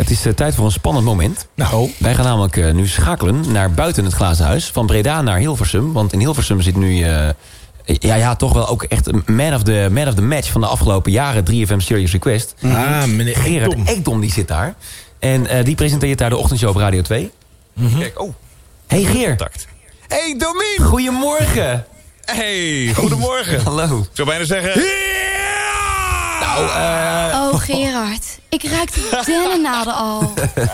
Het is tijd voor een spannend moment. Nou. Wij gaan namelijk nu schakelen naar buiten het glazen huis. Van Breda naar Hilversum. Want in Hilversum zit nu... toch wel ook echt een man of the match van de afgelopen jaren. 3FM Serious Request. Meneer Gerard Ekdom, die zit daar. En die presenteert daar de ochtendshow op Radio 2. Kijk, Hey Geer. contact. Hey Domien! Goedemorgen. Hey, goedemorgen. Hallo. Ik zou bijna zeggen... Oh, Gerard. Ik ruik de dennennaden al.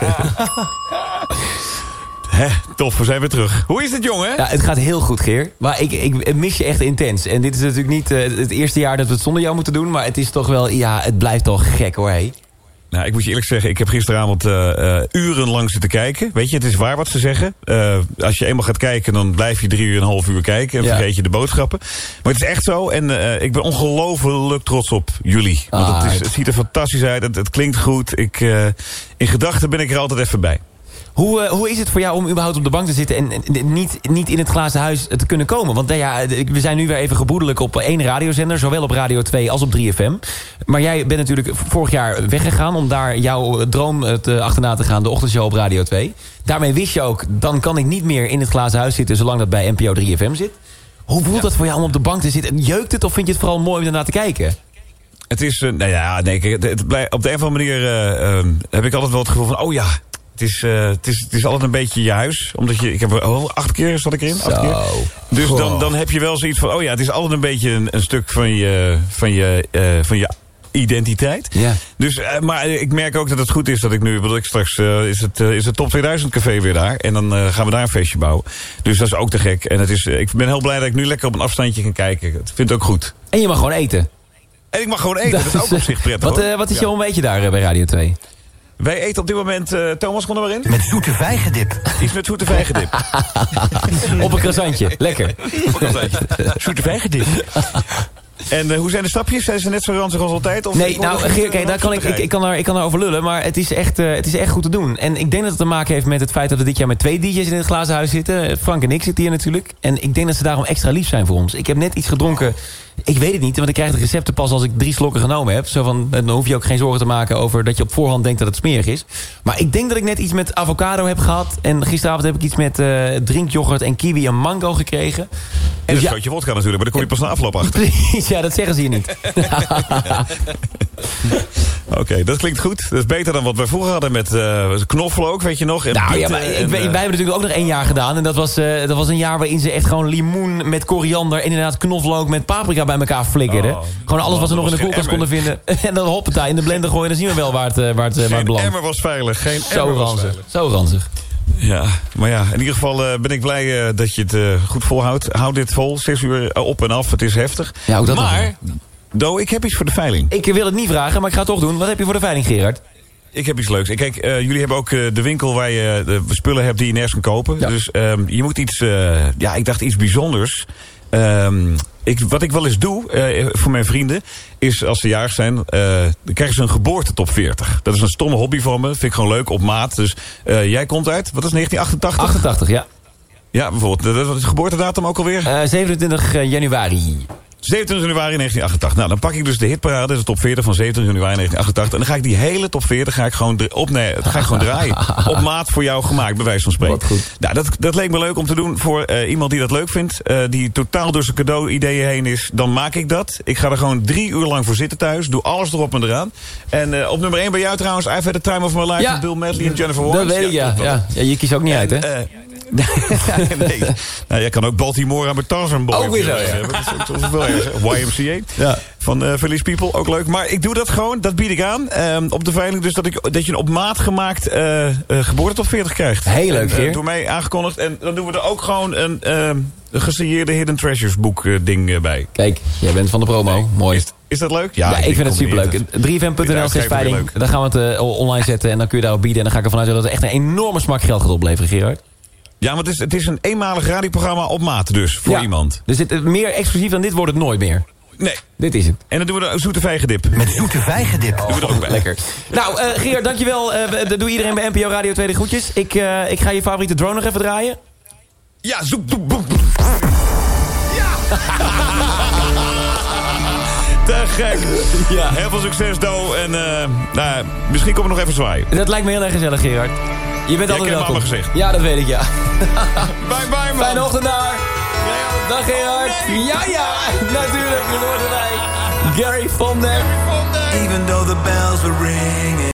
Tof, we zijn weer terug. Hoe is het, jongen? Ja, het gaat heel goed, Geer. Maar ik mis je echt intens. En dit is natuurlijk niet het eerste jaar dat we het zonder jou moeten doen. Maar het is toch wel... Ja, het blijft toch gek, hoor. Hey. Nou, ik moet je eerlijk zeggen, ik heb gisteravond urenlang zitten kijken. Weet je, het is waar wat ze zeggen. Als je eenmaal gaat kijken, dan blijf je 3,5 uur kijken. En vergeet je de boodschappen. Maar het is echt zo. En ik ben ongelooflijk trots op jullie. Want het ziet er fantastisch uit. Het klinkt goed. In gedachten ben ik er altijd even bij. Hoe is het voor jou om überhaupt op de bank te zitten... en niet in het glazen huis te kunnen komen? Want we zijn nu weer even gebroedelijk op 1 radiozender... zowel op Radio 2 als op 3FM. Maar jij bent natuurlijk vorig jaar weggegaan... om daar jouw droom achterna te gaan, de ochtendshow op Radio 2. Daarmee wist je ook, dan kan ik niet meer in het glazen huis zitten... zolang dat bij NPO 3FM zit. Hoe voelt dat voor jou om op de bank te zitten? Jeukt het of vind je het vooral mooi om ernaar te kijken? Het is, op de een of andere manier heb ik altijd wel het gevoel van... oh ja, het is altijd een beetje je huis. Omdat ik heb 8 keer zat ik erin. 8 keer. Dus dan heb je wel zoiets van... oh ja, het is altijd een beetje een stuk van je identiteit. Ja. Dus, maar ik merk ook dat het goed is dat ik nu... bedoel ik straks is het Top 2000 café weer daar. En dan gaan we daar een feestje bouwen. Dus dat is ook te gek. En ik ben heel blij dat ik nu lekker op een afstandje kan kijken. Ik vind het ook goed. En je mag gewoon eten. En ik mag gewoon eten. Dat is ook op zich prettig. Wat is jouw ontbijtje daar bij Radio 2? Wij eten op dit moment... Thomas, kom er maar in. Met zoete vijgendip. Iets met zoete vijgendip. Op een croissantje. Lekker. Op een croissantje. Zoete vijgendip. En hoe zijn de stapjes? Zijn ze net zo ranzig als altijd? Of nee, nou, Geer, kijk, daar ik kan erover lullen, maar het is echt goed te doen. En ik denk dat het te maken heeft met het feit dat we dit jaar met 2 DJ's in het glazen huis zitten. Frank en ik zitten hier natuurlijk. En ik denk dat ze daarom extra lief zijn voor ons. Ik heb net iets gedronken. Ik weet het niet, want ik krijg de recepten pas als ik 3 slokken genomen heb. Zo van, dan hoef je ook geen zorgen te maken over dat je op voorhand denkt dat het smerig is. Maar ik denk dat ik net iets met avocado heb gehad. En gisteravond heb ik iets met drinkyoghurt en kiwi en mango gekregen. En dus een schootje vodka natuurlijk, maar daar kom je pas na afloop achter. Precies, ja, dat zeggen ze hier niet. Oké, dat klinkt goed. Dat is beter dan wat wij vroeger hadden met knoflook, weet je nog. En nou ja, maar wij hebben natuurlijk ook nog 1 jaar gedaan. En dat was een jaar waarin ze echt gewoon limoen met koriander... en inderdaad knoflook met paprika bij elkaar flikkerden. Gewoon alles wat ze nog in de koelkast konden vinden. En dan hoppatij in de blender gooien. Dan zien we wel waar het belandt. Geen emmer was veilig. Geen emmer was veilig. Zo ranzig. Ja, maar ja, in ieder geval ben ik blij dat je het goed volhoudt. Houd dit vol, 6 uur op en af. Het is heftig. Ja, ook dat maar, Do, ik heb iets voor de veiling. Ik wil het niet vragen, maar ik ga het toch doen. Wat heb je voor de veiling, Gerard? Ik heb iets leuks. Kijk, jullie hebben ook de winkel waar je de spullen hebt die je nergens kan kopen. Ja. Dus je moet iets, ik dacht iets bijzonders. Wat ik wel eens doe voor mijn vrienden... is als ze jarig zijn, dan krijgen ze een geboortetop 40. Dat is een stomme hobby van me. Vind ik gewoon leuk, op maat. Dus jij komt uit, wat is 1988? 88, ja. Ja, bijvoorbeeld. Wat is de geboortedatum ook alweer? 27 januari. 27 januari 1988. Nou, dan pak ik dus de hitparade, de top 40 van 27 januari 1988. En dan ga ik die hele top 40 gewoon draaien. Op maat voor jou gemaakt, bij wijze van spreken. Wat goed. Nou, dat leek me leuk om te doen voor iemand die dat leuk vindt. Die totaal door zijn cadeau-ideeën heen is. Dan maak ik dat. Ik ga er gewoon 3 uur lang voor zitten thuis. Doe alles erop en eraan. En op nummer 1 bij jou trouwens, I've Had the Time of My Life. Met Bill Medley en Jennifer Warnes. Dat weet ik, ja. Je kiest ook niet uit, hè? Nee. Nou, jij kan ook Baltimore aan met Tarzan Boy. Ook weer zo, ja. YMCA. Ja. Van Village People, ook leuk. Maar ik doe dat gewoon, dat bied ik aan. Op de veiling dus dat je een op maat gemaakt geboortetop 40 krijgt. Heel leuk, Geer. Door mij aangekondigd. En dan doen we er ook gewoon een gesigneerde Hidden Treasures boek ding bij. Kijk, jij bent van de promo. Nee. Mooi. Is dat leuk? Ja, ik vind het superleuk. 3fm.nl/veiling. Dan gaan we het online zetten en dan kun je daarop bieden. En dan ga ik ervan uit dat het echt een enorme smak geld gaat opleveren, Gerard. Ja, want het is een eenmalig radioprogramma op maat dus, voor iemand. Dus meer exclusief dan dit wordt het nooit meer. Nee. Dit is het. En dan doen we de zoete vijgendip. Met zoete vijgendip. Doen we er ook bij. Lekker. Nou, Gerard, dankjewel. Doe iedereen bij NPO Radio 2 de groetjes. Ik ga je favoriete drone nog even draaien. Ja, zoek. Ja! Te gek. Ja. Heel veel succes, Do. En misschien kom ik nog even zwaaien. Dat lijkt me heel erg gezellig, Gerard. Je bent altijd welkom. Allemaal gezegd. Ja, dat weet ik, ja. Bye bye, man. Fijne ochtend daar. Dag Gerard. Ja, natuurlijk. Je hoort erbij. Gary Von Dam. Even though the bells were ringing.